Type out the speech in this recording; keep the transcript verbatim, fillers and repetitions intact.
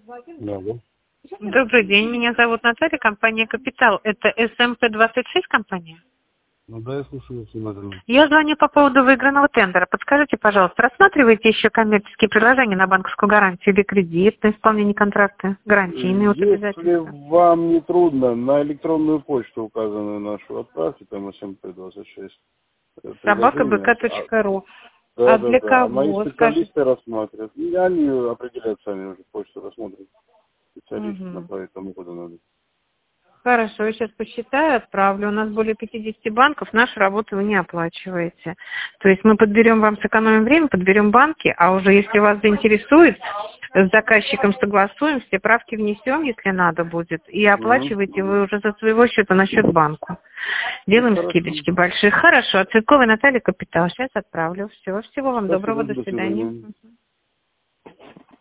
Да, да. Добрый день, меня зовут Наталья, компания «Капитал». Это эс эм пэ двадцать шесть компания? Ну да, я слушаю вас внимательно. Я звоню по поводу выигранного тендера. Подскажите, пожалуйста, рассматриваете еще коммерческие предложения на банковскую гарантию или кредит на исполнение контракта, гарантийные вот Если обязательства? вам не трудно, на электронную почту, указанную нашу, отправьте, там эс эм пэ двадцать шесть э, собака бэ ка предложение. А, точка ру. да, А да, для да. А мои кого, скажите? специалисты рассматривают. И они определяют сами уже почту, рассмотрят. Специалисты Угу. направят тому, куда надо. Хорошо, я сейчас посчитаю, отправлю. У нас более пятидесяти банков, нашу работу вы не оплачиваете. То есть мы подберем вам, сэкономим время, подберем банки, а уже если вас заинтересует, с заказчиком согласуем, все правки внесем, если надо будет, и оплачиваете Угу. вы уже за своего счета на счет банку. Ну, Делаем хорошо. скидочки большие. Хорошо, от Цветковой Натальи, Капитал. Сейчас отправлю. Все, всего вам доброго, Спасибо, до до свидания. свидания.